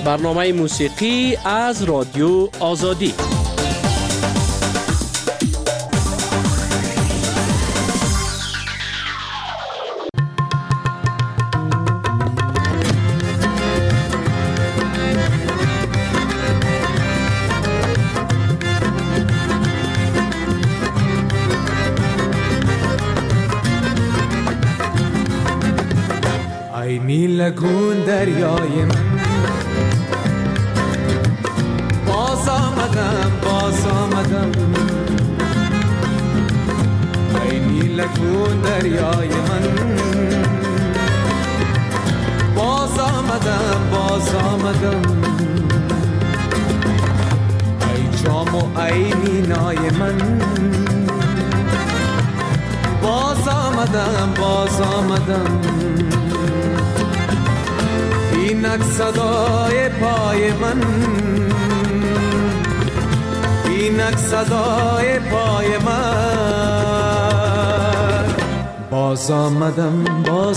برنامه موسیقی از رادیو آزادی. ای نیلگون دریای من، باز آمدم ای نیلگون دریای من، باز آمدم ای جام و ای مینای من، باز آمدم اینک صدای پای من، اینک صدای پای من، باز آمدم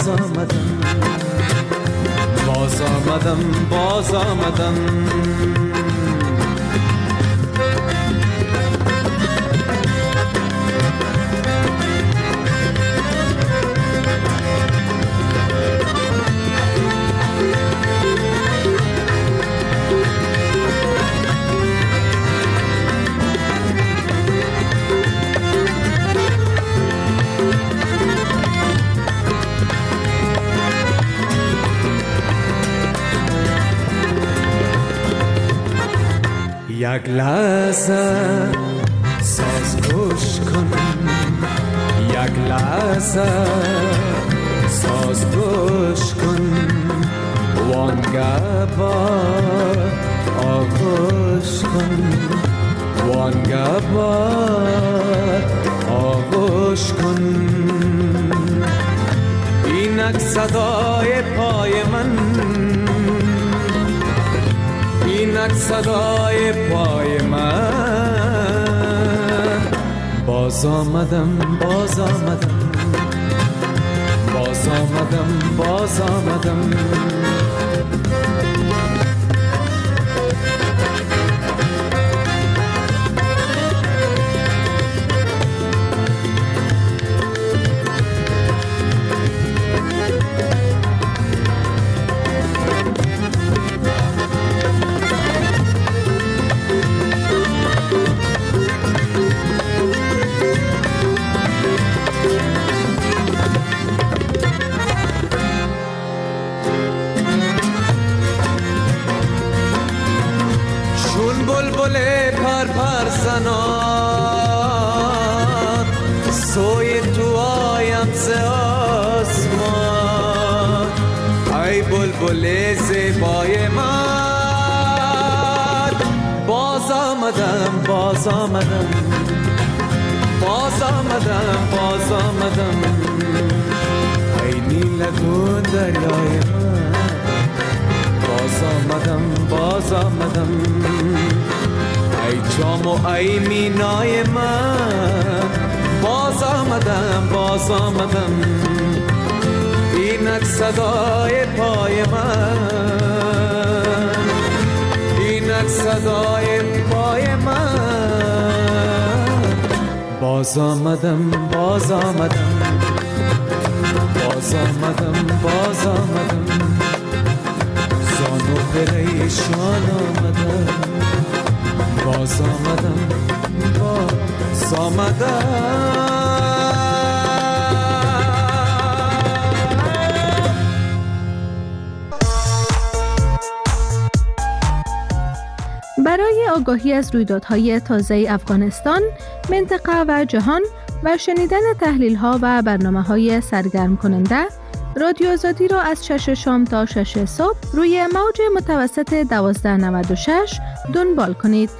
یک لحظه ساز گوش کن، یک لحظه ساز گوش کن، وانگه با آغوش کن، وانگه با آغوش کن، اینک صدای پای من، اینک صدای پای من، باز آمدم سوی تو آیم ز آسمان، ای بلبل زیبای من، باز آمدم ای نیلگون دریای من، باز آمدم ای جام و ای مینای من، باز آمدم اینک صدای پای من، اینک صدای پای من، باز آمدم زانو پریشان آمدم، باز آمدم برای آگاهی از رویدادهای تازه افغانستان، منطقه و جهان و شنیدن تحلیل‌ها و برنامه‌های سرگرم کننده، رادیو آزادی را از 6 شام تا 6 صبح روی موج متوسط 1296 دنبال کنید.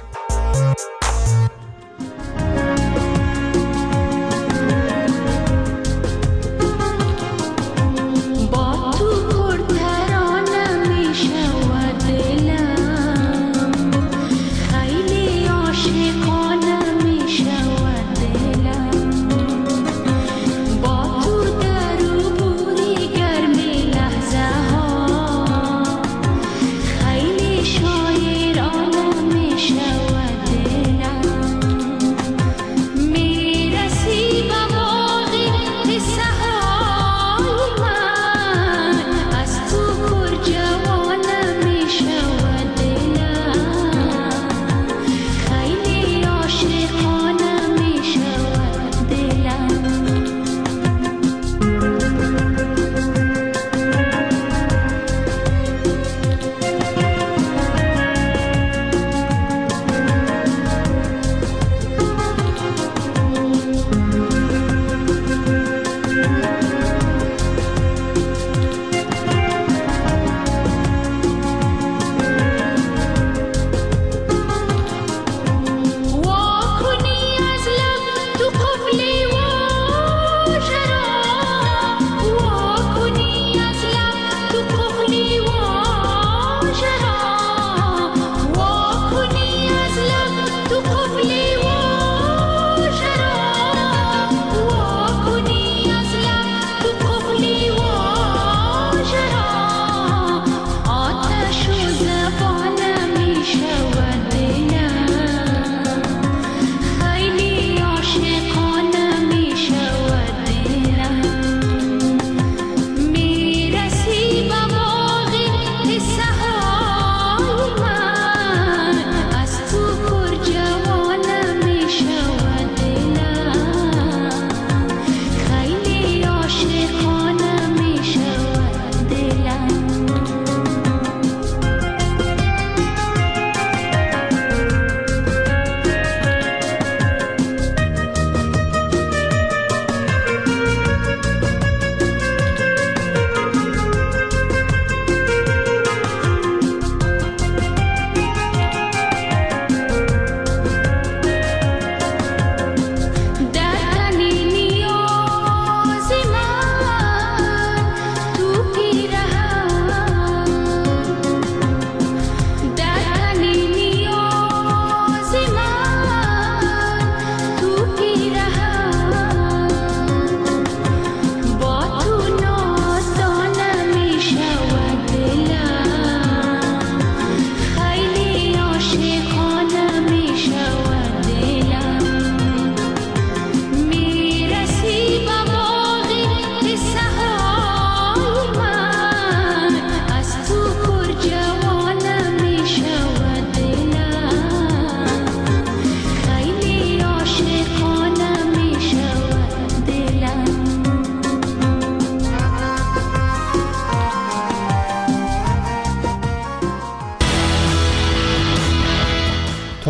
خیلی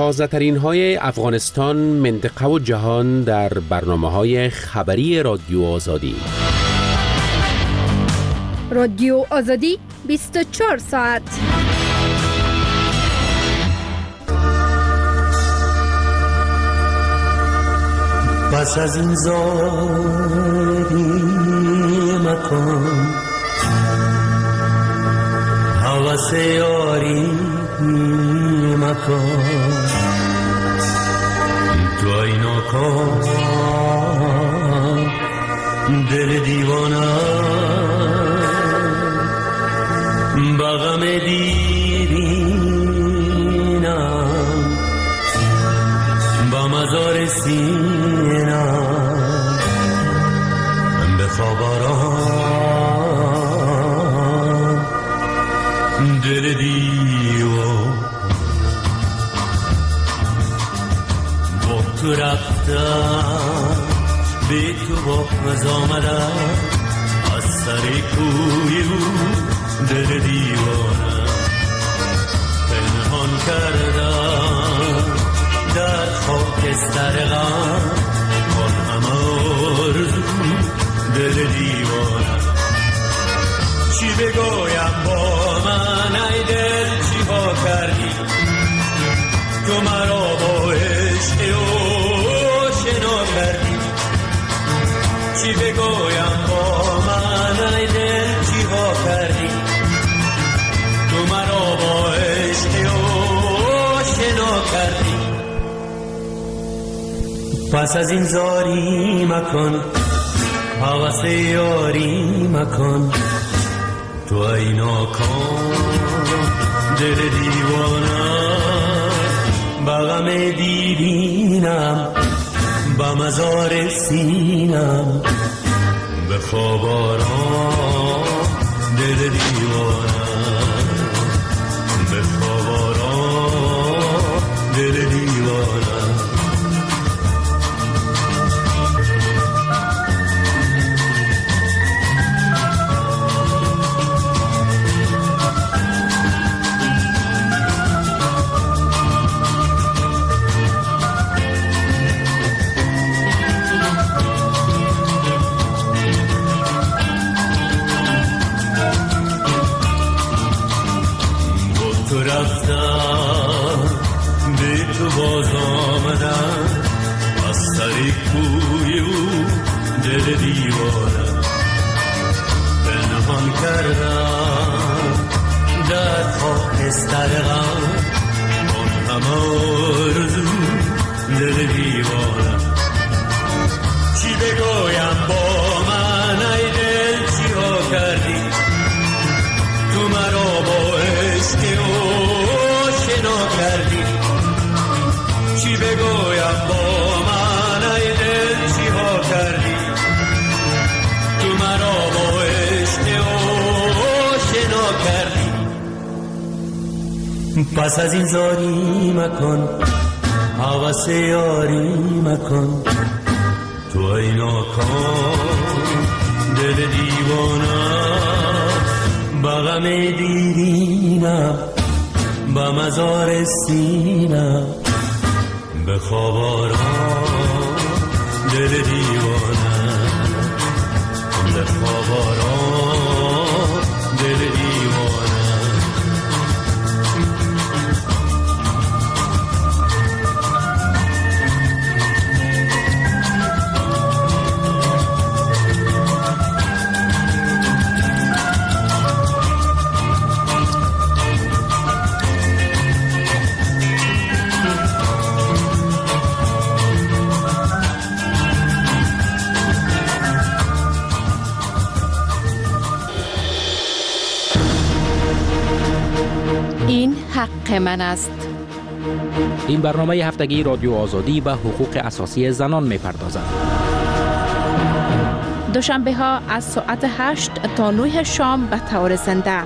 تازه‌ترین های افغانستان، منطقه و جهان در برنامه‌های خبری رادیو آزادی. رادیو آزادی 24 ساعت. پس از این زاری مکن، هوس یاری مکن، تو اینا کن دل دیوانه بغم دیرینم با مزار سینم بخوابارم دل دیوان با تو رفتم به تو باز آمدم از سر کوی دل دیوانم پنهان کردم در خاکستر غم آن همه آرزو دل دیوانم چی بگویم با من ای دل چی ها کردی تو مرا با عشق آشنا کردی چی بگویم با من ای دل چی ها کردی تو مرا با عشق آشنا کردی پس از این زاری مکن هوس یاری مکن تو ای ناکام دل دیوانه بغم دیرینم با مزار سینم به خواب آرام دل دیوانه به خواب آرام دل دیوانه باز آمدم از سر کوی او دل دیوانه پنهان کردم در خاکستر غم آن همه آرزو دل دیوانه چی بگویم با من ای دل چی ها کردی تو مرا با عشق آشنا کردی چی بگویم با من ای دل چی ها کردی تو مرا با عشق آشنا کردی پس از این زاری مکن هوس یاری مکن تو ای ناکام دل دیوانه بغم دیرینم با مزار سینم به خواب آرام دل دیوانه به خواب آرام دل دیوانه این حق من است. این برنامه هفتگی رادیو آزادی به حقوق اساسی زنان می‌پردازد. دوشنبه ها از ساعت 8 تا 9 شام به طور زنده.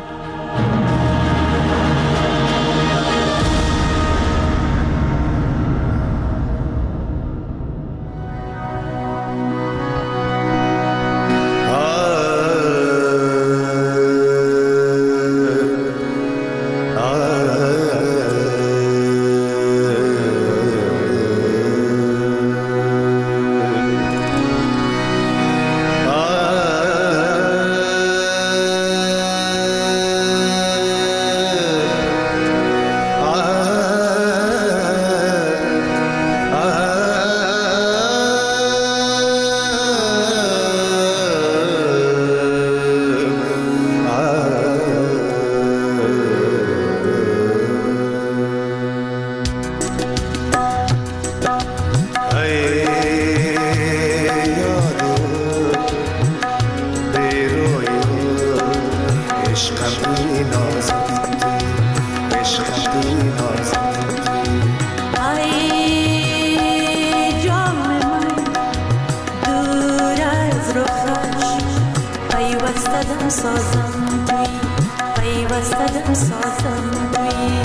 دم سازم توی پیوسته دم سازم توی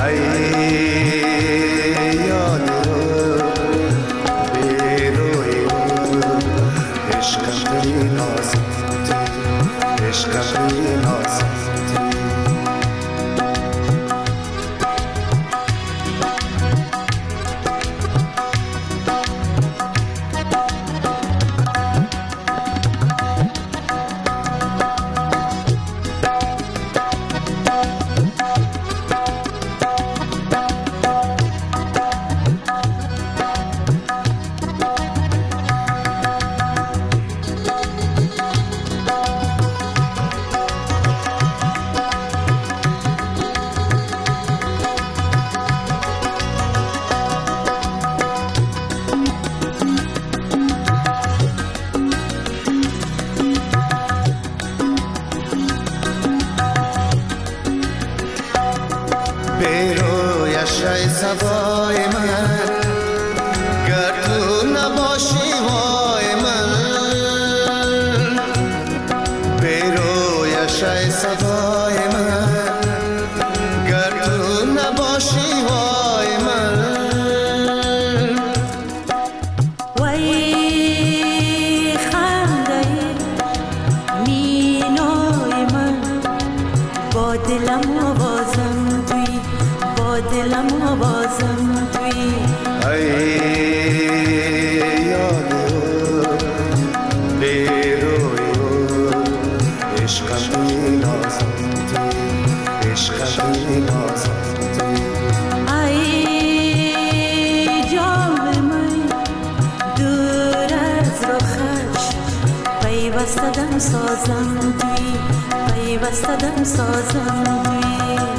ای یاد رو بیروی رو عشقم توی نازم توی عشقم توی نازم سبای من گر تو نباشی وای من بیرویش ای سبای من گر تو نباشی وای من وای خنده مینای من با دلم آوازم توی با دلم آوازم توی ای یادو بیروی رو عشقم توی نازم توی عشقم توی نازم توی ای جام من دور از رخش پیوسته دم سازم توی پیوسته دم سازم توی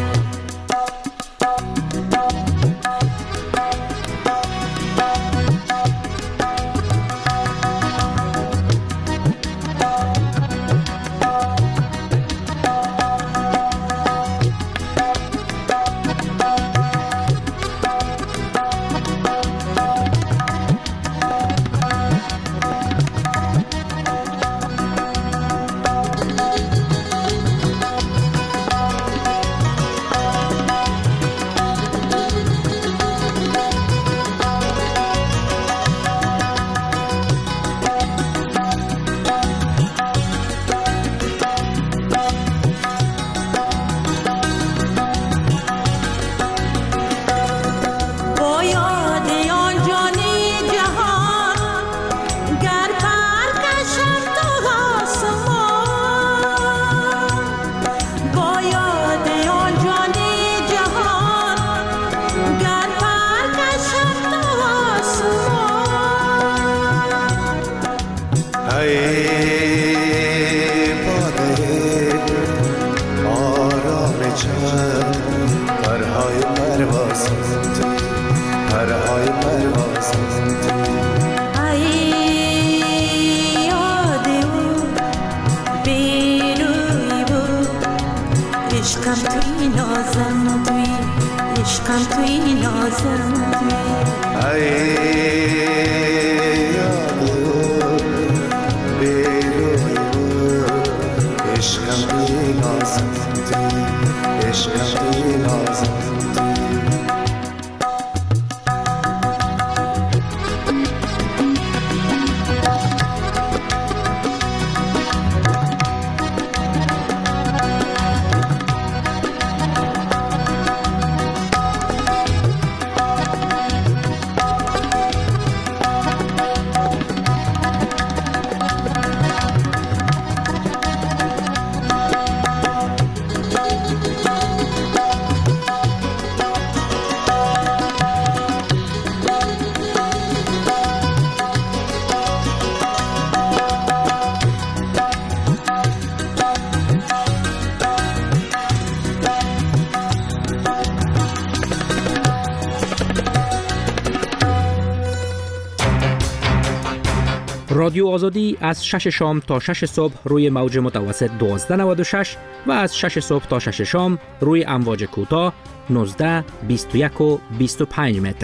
رادیو آزادی از 6 شام تا 6 صبح روی موج متوسط 1296 و از 6 صبح تا 6 شام روی امواج کوتاه 19، 21 و 25 متر.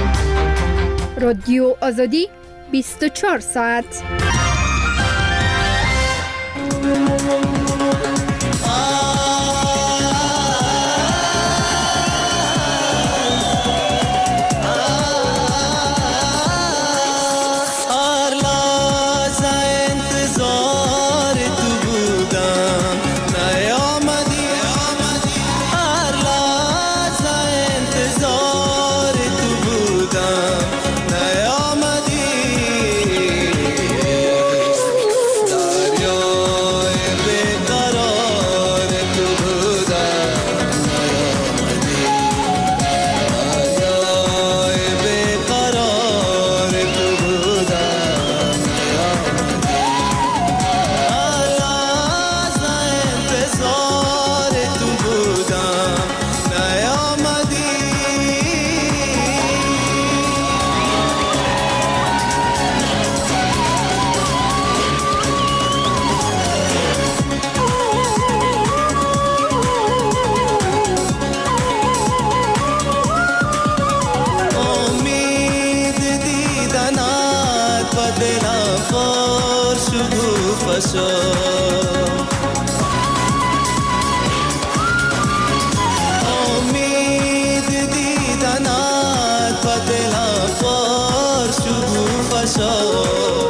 رادیو آزادی 24 ساعت. دیدنت و دلم پر شکوفه شد. امید دیدنت و دلم پر شکوفه شد.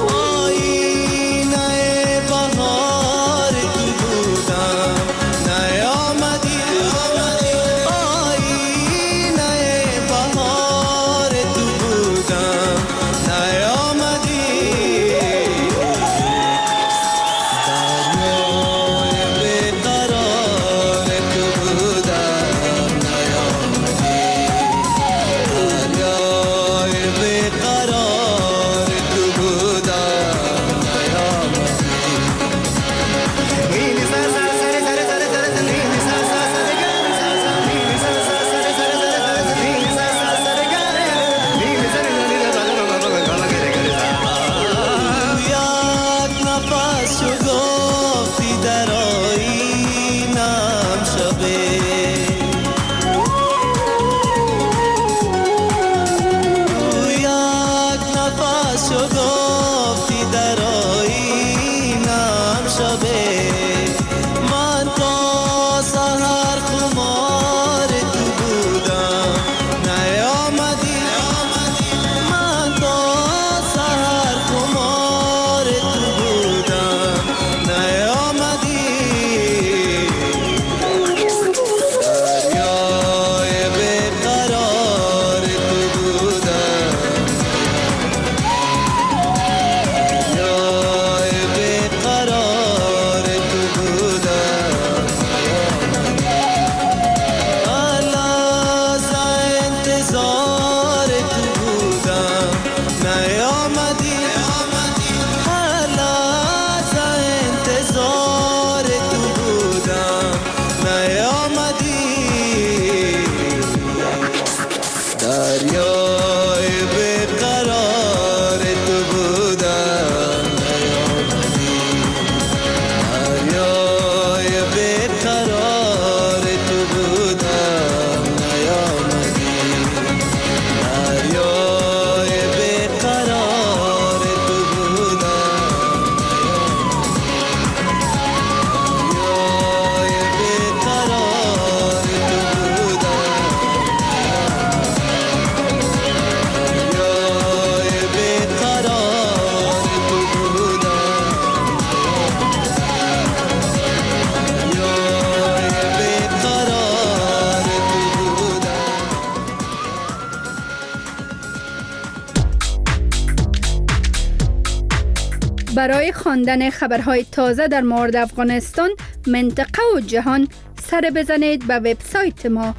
برای خواندن خبرهای تازه در مورد افغانستان، منطقه و جهان سر بزنید به وبسایت ما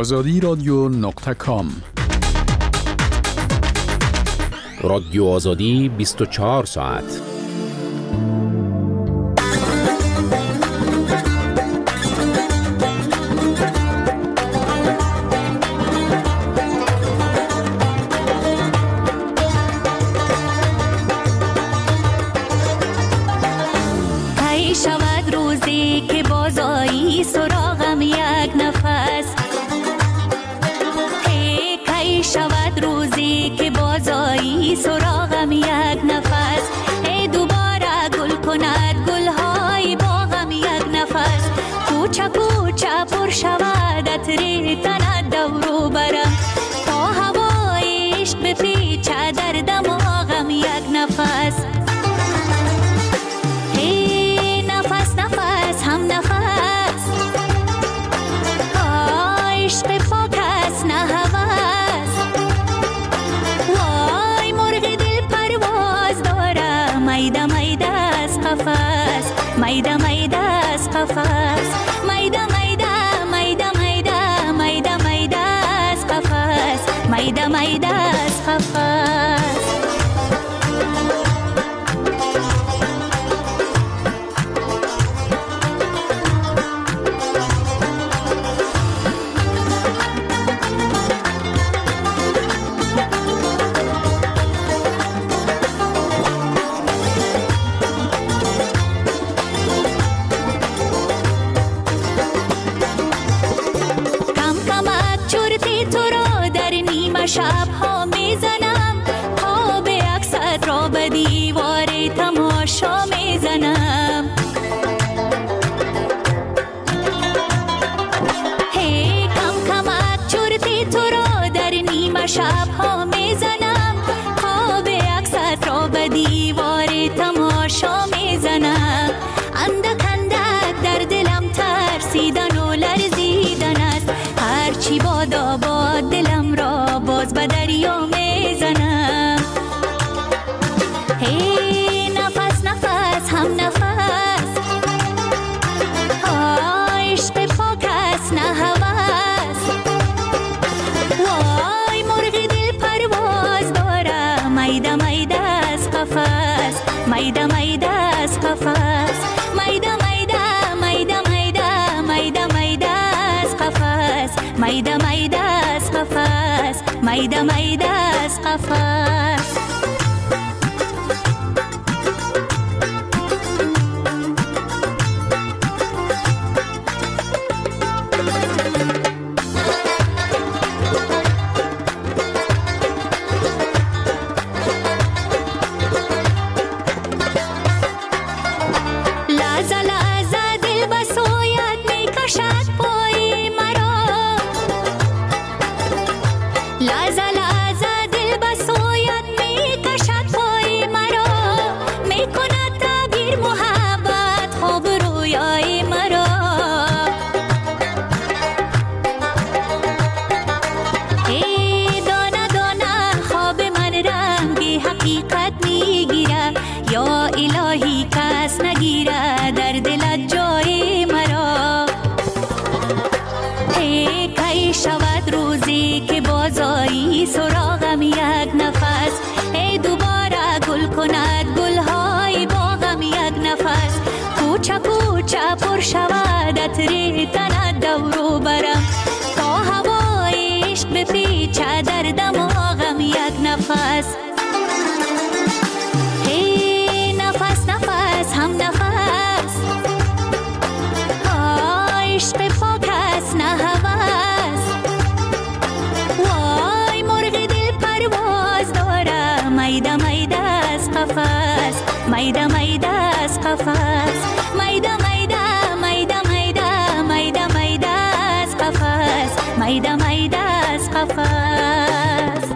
azadiradio.com. رادیو آزادی 24 ساعت. شود روزی که بازایی سراغم یک نفس، کی شود روزی که بازایی سراغم یک نفس، ای دوباره گل کند گلهای باغم یک نفس، کوچه کوچه پر شود عطر تنت دورو برم، تا هوای عشق بپیچه در دماغم یک نفس. هم نفس عشق پاک است نه هوس، وای مرغ دل پرواز داره، میده میده از قفس، میده میده از قفس، میده میده میده میده میده میده از قفس، میده میده از قفس. به دیوار تماشا میزنم. اندک اندک در دلم ترسیدن و لرزیدن است. هرچی بادا باد دلم را باز به دریا میزنم. هی نفس نفس هم نفس، عشق پاک است نه هوس. وای مرغ دل پرواز داره، میده میده از قفس، میده میده از قفس، میده میده میده میده میده میده از قفس، میده میده از قفس، میده میده از قفس. سراغم یک نفس، ای دوباره گل کند گلهای باغم یک نفس. کوچه کوچه پر شود عطر تنت دورو برم، تا هوای عشق بپیچه در دماغم یک نفس. هی نفس نفس هم نفس، عشق پاک است نه هوس. وای مرغ دل پرواز داره، میده میده از قفس، میده میده از قفس، میده میده میده میده میده میده از قفس، میده میده از قفس.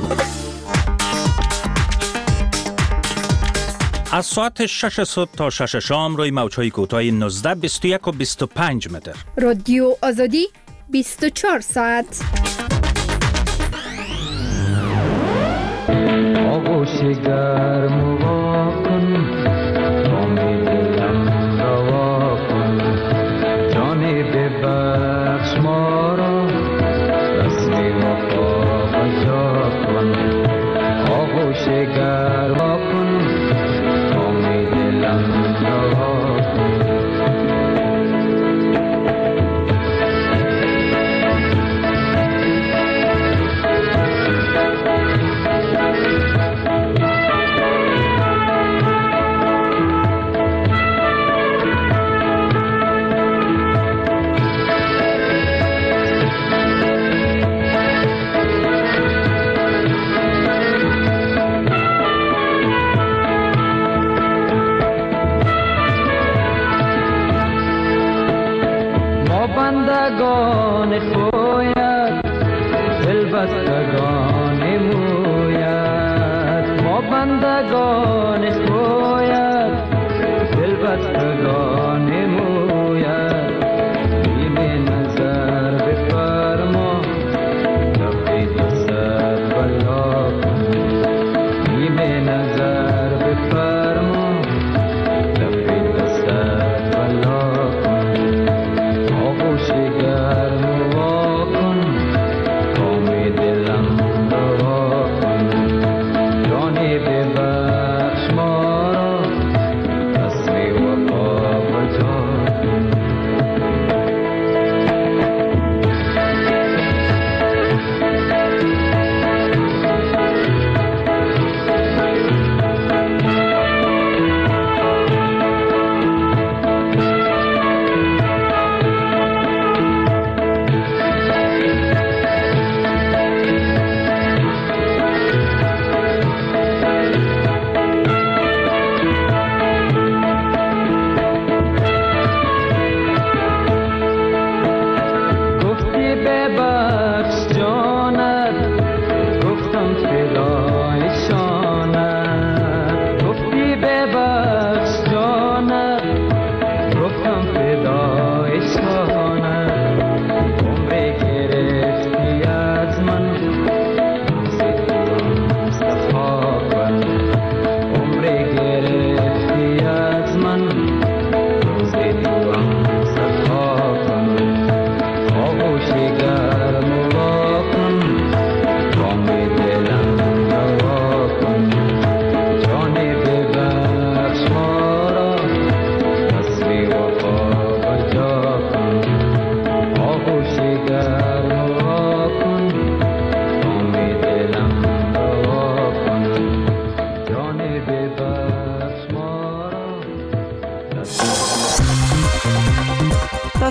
از ساعت 6 صبح تا 6 شام روی موج‌های کوتاه 19، 21 و 25 متر. رادیو آزادی 24 ساعت. آغوش گرم و واکن، امید دلم روا کن. جانی ببخش ما را، رسم وفا بجا کن. آغوش گرم واکن، امید دلم روا کن. بندگان خویت، دلبستگان مویت. ما بندگان خویت، دلبستگان مویت. بیم نظر بفرما، تفید سر بلا کن. بیم نظر بفرما، تفید سر بلا کن. آغوش گرم و واکن، کام دلم روا کن. جانی ببخش ما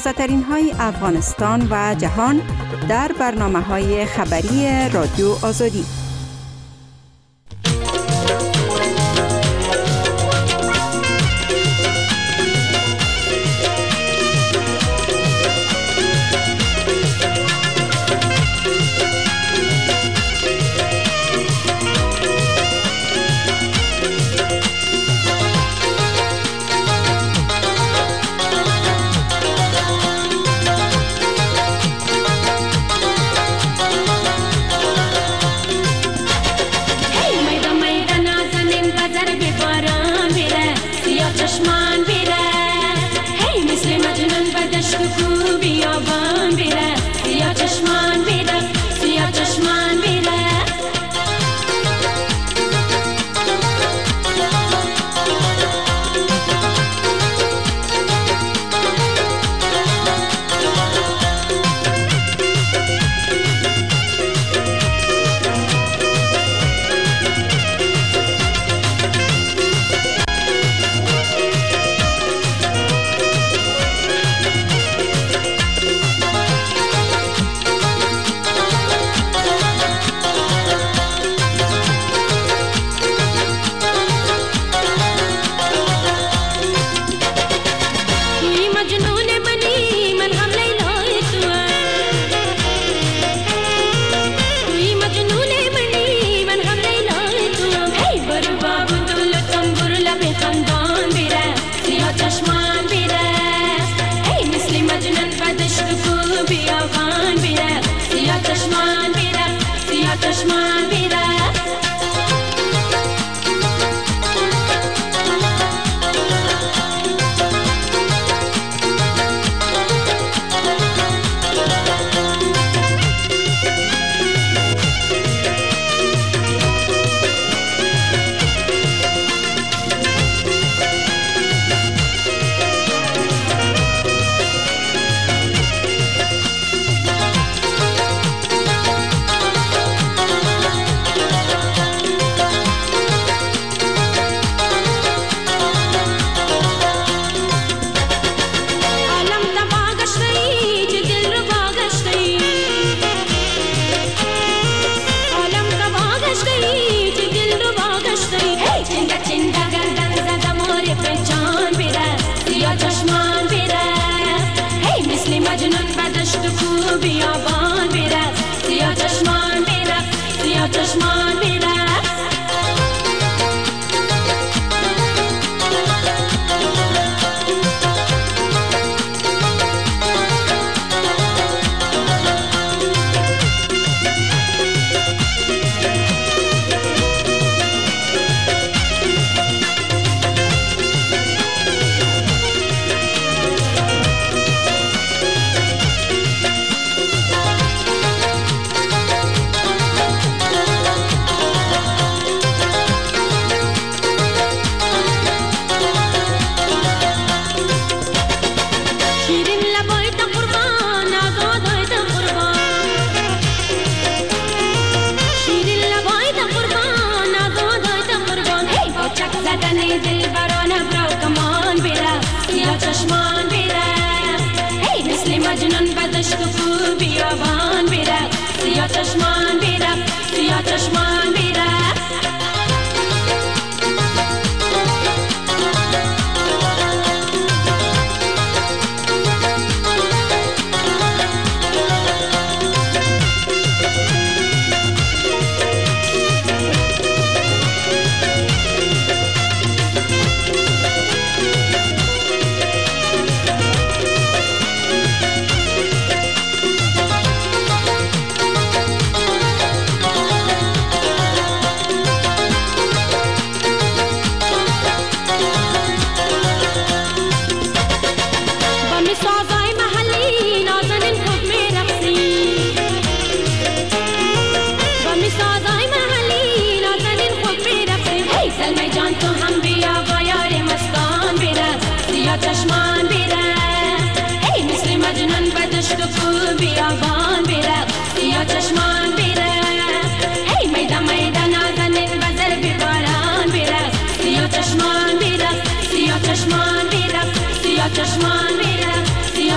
تازه ترین های افغانستان و جهان در برنامه های خبری رادیو آزادی.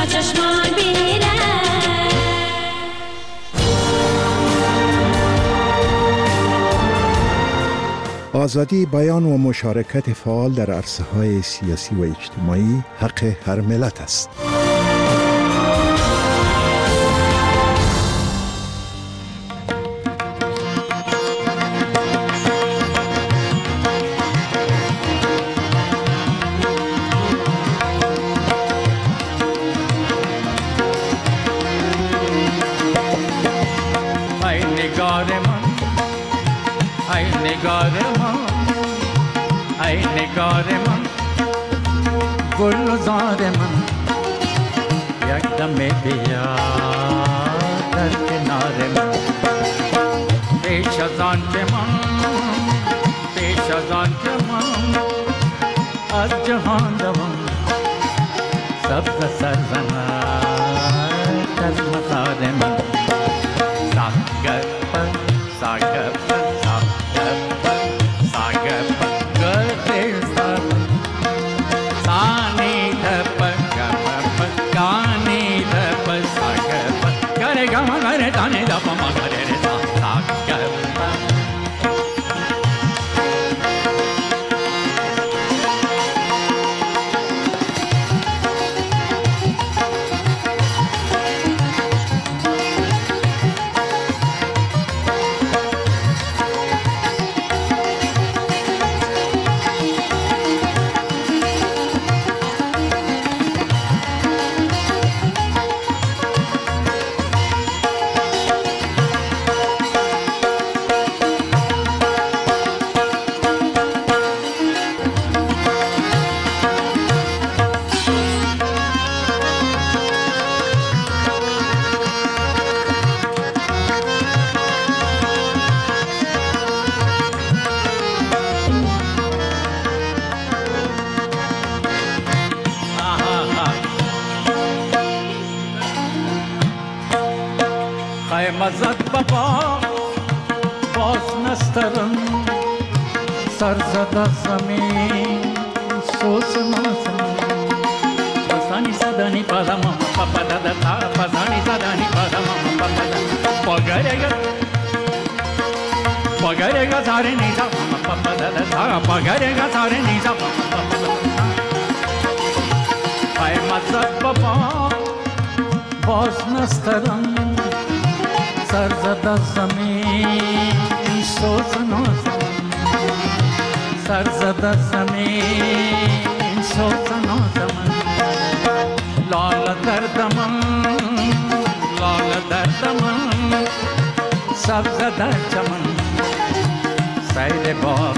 چشمان بیره. آزادی بیان و مشارکت فعال در عرصه‌های سیاسی و اجتماعی حق هر ملت است. ای نگار من گل و زار من یک دم بیا در کنار من پیش از آن که من از جهان دوم سبز سرزند از مزار من مزد بابا باز نسترم سر زده زمین سوز نازم پسانی زدانی پادم پاپا دادا تا پسانی زدانی پادم پاپا دادا پاگرگا ساره نیزا پاپا دادا تا پاگرگا ساره نیزا پاپا دادا ای مزد بابا باز نسترم سر زده زمین سوز نازم سر زده زمین سوز نازم لال درد من سبز در چمن سیر باغ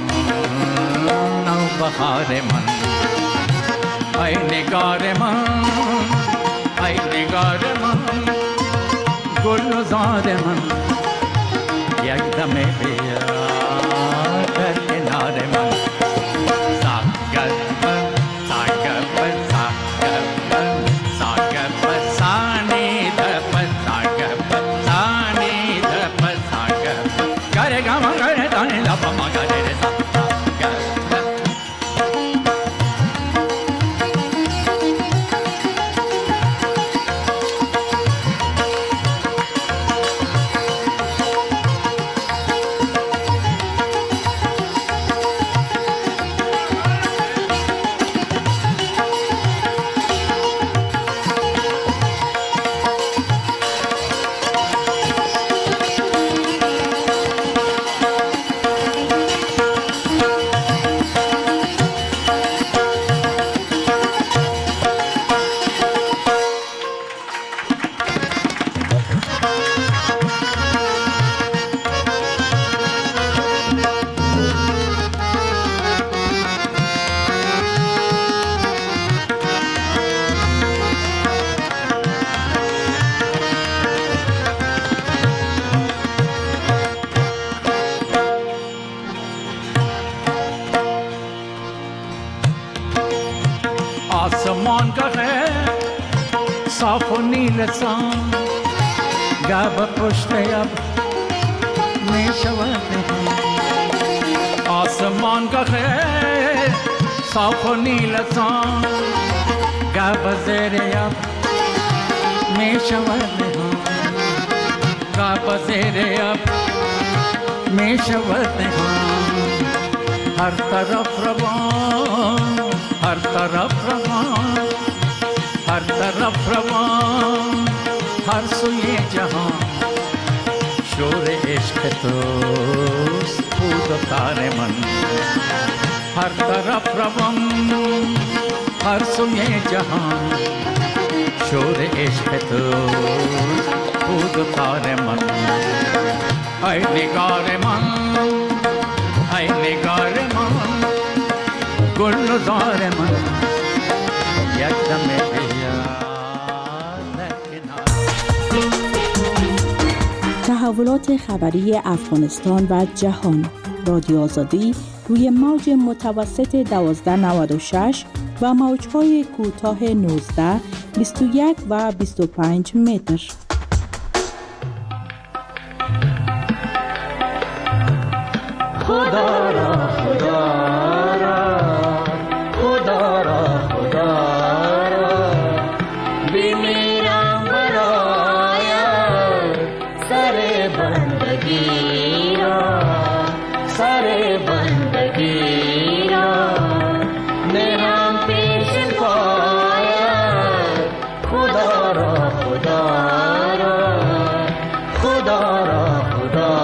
نو بهار من ای نگار من گل و زار من یک دمه بیا در کنار من ساگر سانی دپ ساگر گره گما گره دانی لپا ما گره آسمان کا ہے صاف و نیل سان گاب پشت اب میں شواتے ہیں آسمان کا ہے صاف و نیل سان گاب زیر اب می شود نهان را بزیر اب می شود نهان هر طرف روان هر طرف روان هر طرف روان هر سوی جهان شور عشق توست بود و تار من هر طرف روان هر سوی جهان شور عشق توست بود و تار من ای نگار من ای نگار من گل زار من یک دم تحولات خبری افغانستان و جهان. رادیو آزادی روی موج متوسط 1296 و موج‌های کوتاه 19، 21 و 25 متر. خدا را خدا را خدا را خدا را بمیرم برایت سر بندگی را سر بندگی را نهم پیش پایت خدا را خدا را خدا را خدا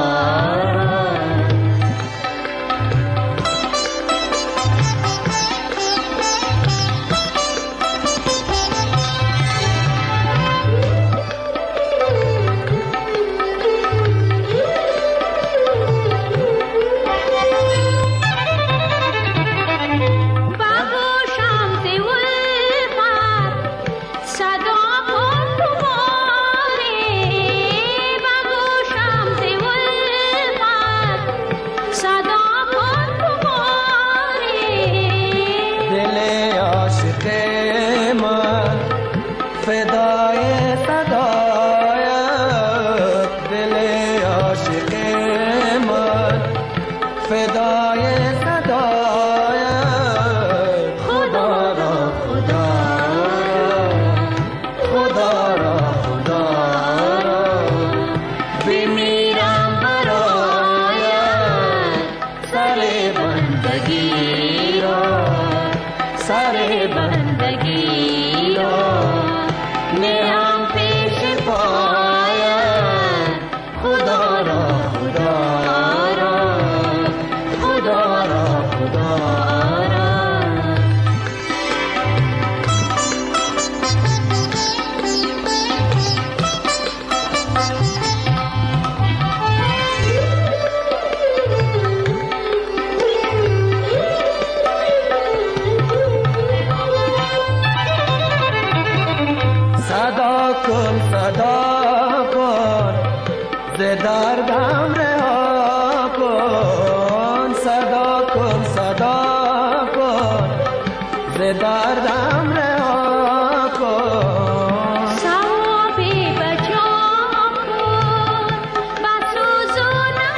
دردم رها کن صدا کن صدا کن ز دردم رها کن ثوابی بجا کن بسوز و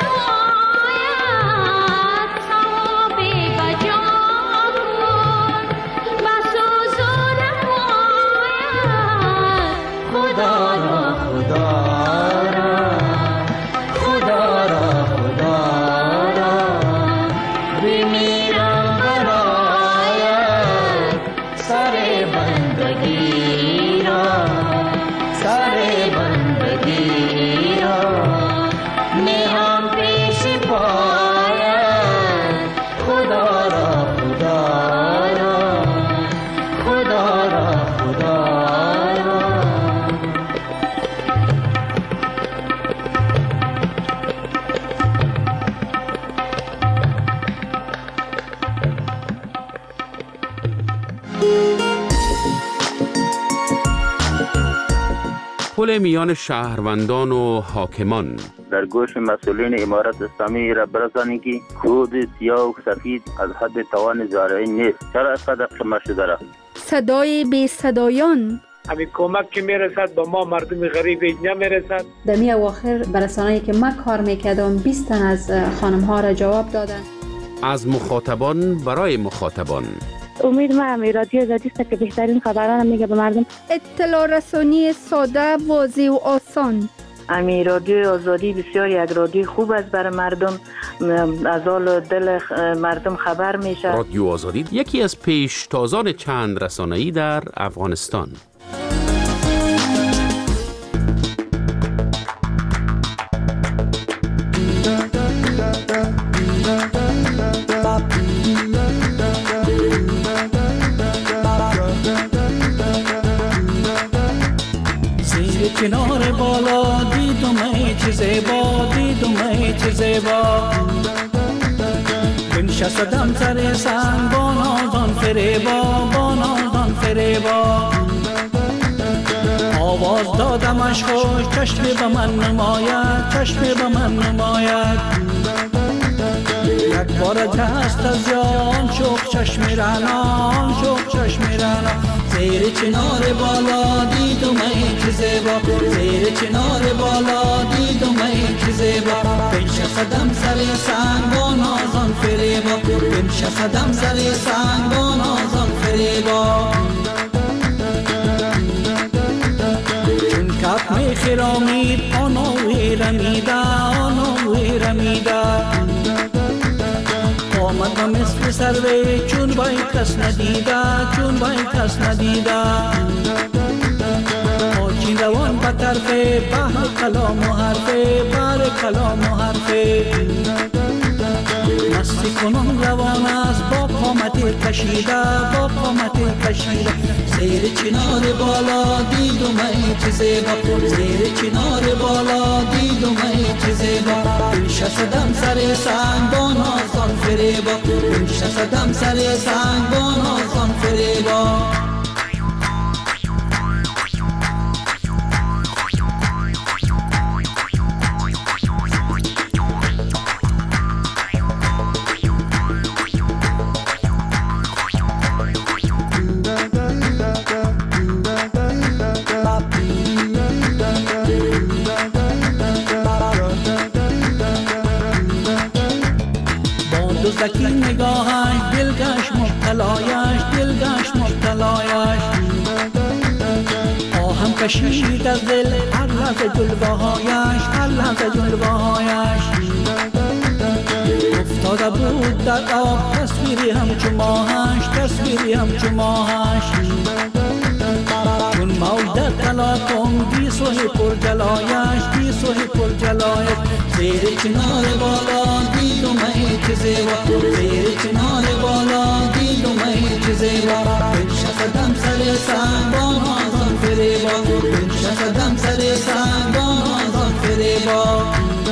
نماید ثوابی بجا کن بسوز و نماید خدا را خدا پل میان شهروندان و حاکمان. در گوش مسئولین امارت اسلامی را برسانید که کود سیاه و سفید از حد توان زارعی نیست. چرا اینقدر خمه شده را؟ صدای بی صدایان. همین کمک که میرسد با ما مردم غریب نمیرسد. در می اواخر برسانه‌ای که من کار میکردم 20 تن از خانم ها را جواب دادن. از مخاطبان برای مخاطبان. امید ما هم رادیو آزادی است که بهترین خبران میگه به مردم. اطلاع رسانی ساده، واضح و آسان. امی رادیو آزادی بسیار یک رادیو خوب است برای مردم، از حال دل مردم خبر میشه. رادیو آزادی یکی از پیشتازان چند رسانه‌ای در افغانستان. کنار بالا دیدم ای چه زیبا، دیدم ای چه زیبا، بنشستم سر سنگ با نازان فریبا، با نازان فریبا، آواز دادمش خوش چشم به من نماید، چشم به من نماید، یک بار دست از یان شوق چشم رنان، شوق چشم رنان، زیر چنار بالا دیدم ای که زیبا، زیر چنار بالا دیدم ای که زیبا، بنشستم سر سنگ با نازان فریبا، بنشستم سر سنگ با نازان فریبا، چون کپ می خرامید آنوی رمیده، آنوی رمیده، آمد و مثل سروی چون بای کس ندیده، چون بای کس ندیده، آچین روان به طرف بحر کلام و حرفه، بحر کلام و حرفه، مستی کنم روان است با قامت کشیده، با قامت کشیده، زیر چنار بالا دیدم ای چه زیبا، زیر چنار بالا دیدم ای چه زیبا، بنشستم سر سنگ با نازان فریبا، بنشستم سر سنگ با نازان فریبا، زکی نگاهش دلگش مبتلایش، دلگش مبتلایش، آهم کشید از دل هر لحظه جلوهایش، هر لحظه جلوهایش، افتاده بود در آب تصویری همچو ماهش، تصویری همچو ماهش، چون موج در تلاطم بی سوی پر جلایش، بی سوی پر جلایش، زیر چنار بالا دیدم ای چه زیبا، زیر چنار بالا دیدم ای چه زیبا، بنشستم سر سنگ با نازان فریبا، بنشستم سر سنگ با نازان فریبا،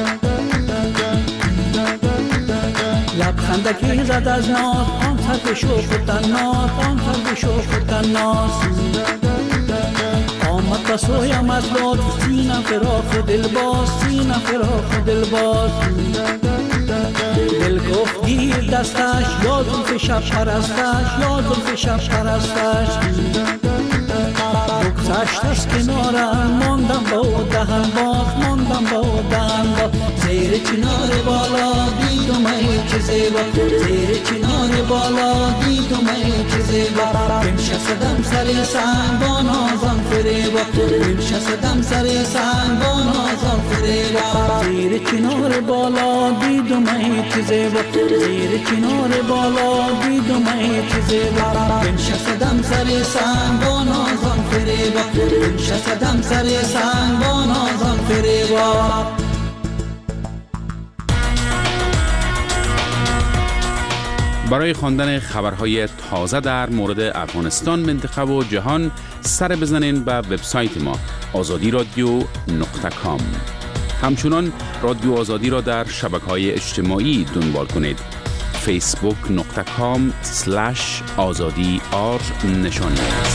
لبخندکی زد از ناز آن سرف شوخ و تناز، آن سرف شوخ و تناز، آمد بسویم از لطف سینه فراخ و دلباز، سینه فراخ و دلباز، دل گفت گیر دستش یا زلف شب پرستش، یا زلف شب پرستش، بگذشت از کنارم ماندم با او دهن باز، ماندم با او دهن باز، زیر چنار بالا دیدم ای چه زیبا، زیر چنار بالا دیدم ای چه زیبا، بنشستم سر سنگ با نازان فریبا، بنشستم سر سنگ با نازان فریبا، زیر چنار بالا دیدم ای چه زیبا، زیر چنار بالا دیدم ای چه زیبا، بنشستم سر سنگ با نازان فریبا، بنشستم سر سنگ با نازان فریبا. برای خواندن خبرهای تازه در مورد افغانستان، منطقه و جهان سر بزنین به وبسایت ما azadi.radio.com. همچنان رادیو آزادی را در شبکه‌های اجتماعی دنبال کنید. facebook.com/azadi_r نشانی است.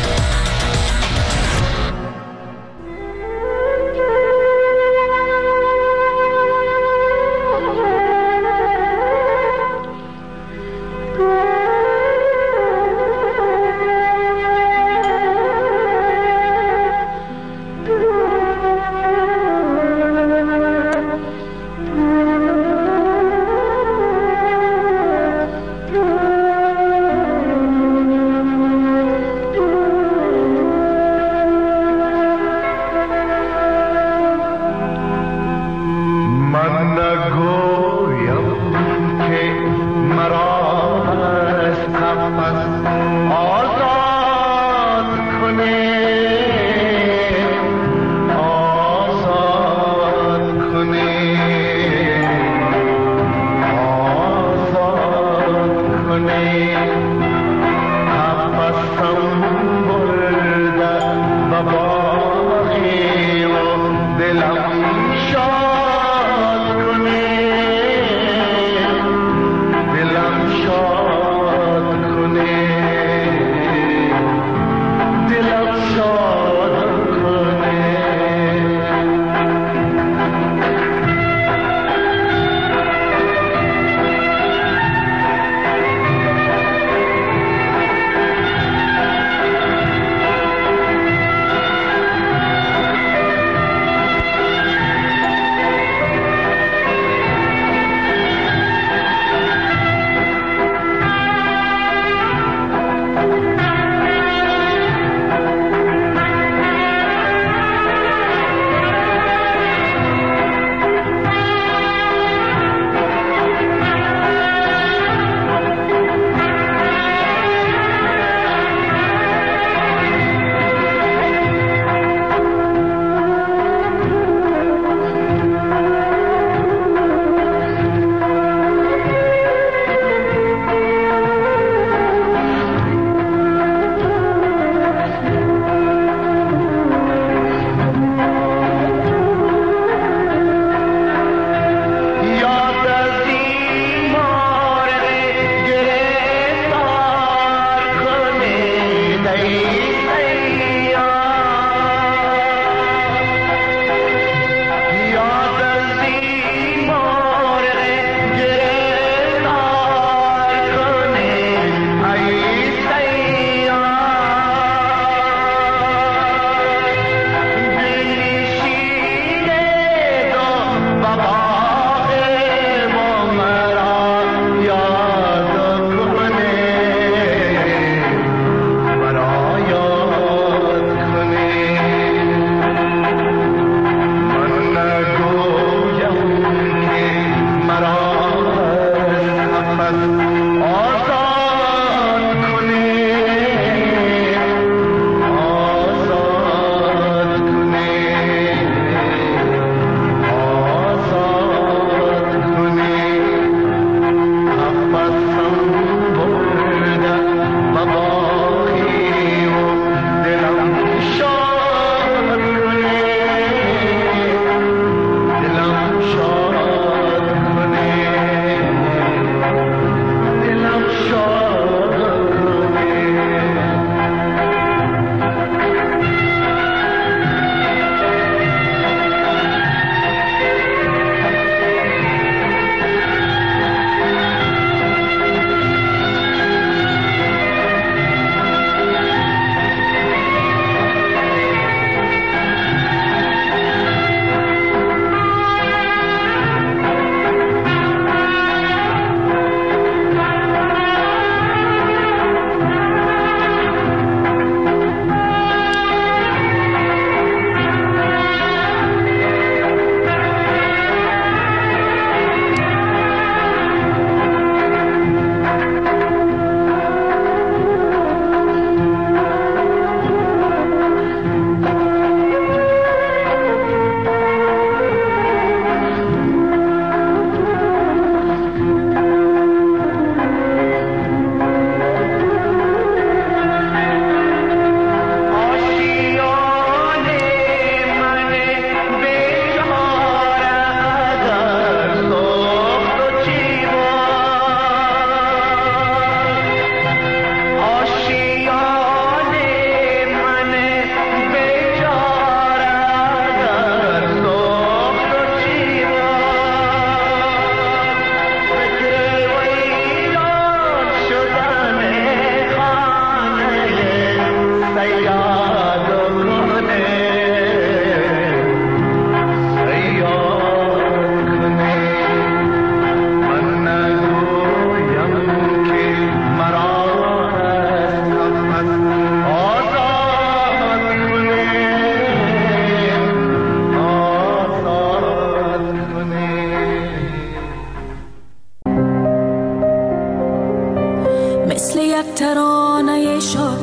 مثل یک ترانه شاد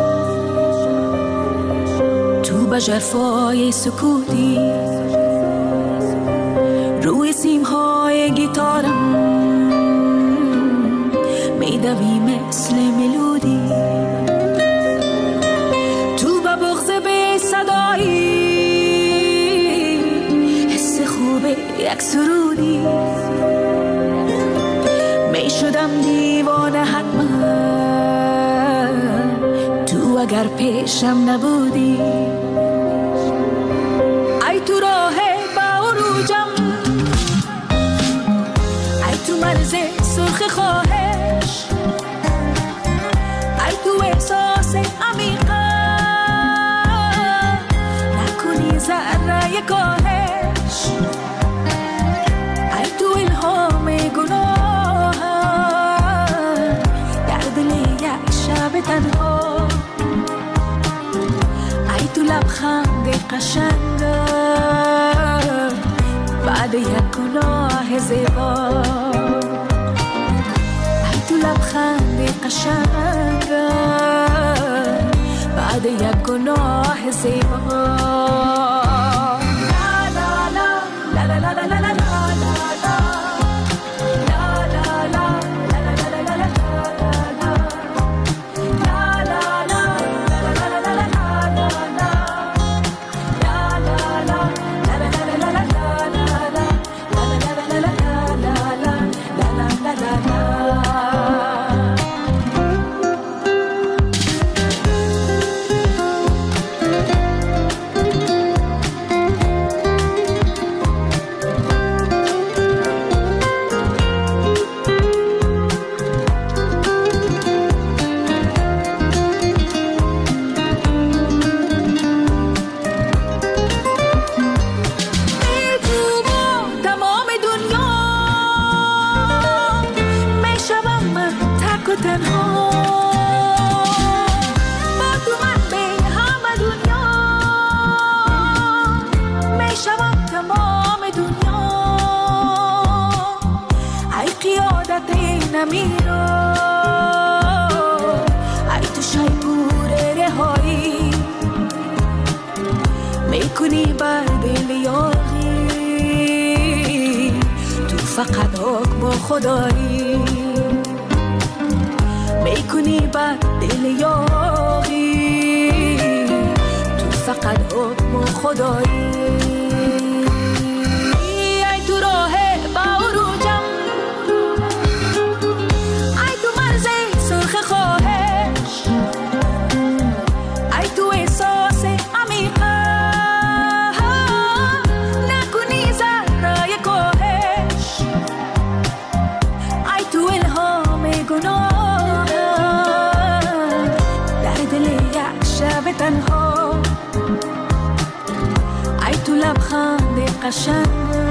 تو به ژرفای سکوتی روی سیمهای گیتارم میدوی مثل ملودی تو به بغض بی صدایی حس خوب یک سرودی می شدم دیوانه حتما تو اگر پیشم نبودی ای تو راه با عروجم ای تو مرز سرخ خواهش ای تو احساس عمیقا نکنی ذره کاهش ای تو الهام گناه در دل یک شب تنها ای تو لبخند قشنگ بعد یک گناه زیبا ای تو لبخند قشنگ بعد یک گناه زیبا فقط حق با خدایی میکنی بر دل یاری تو فقط حق با خدایی ای تو راه با عروجم ای تو مرز سرخ خواهش ای تو احساس عمیقا نکنی ذره کاهش ای تو الهام گناه در دل یک شب تنها ای تو لبخند قشنگ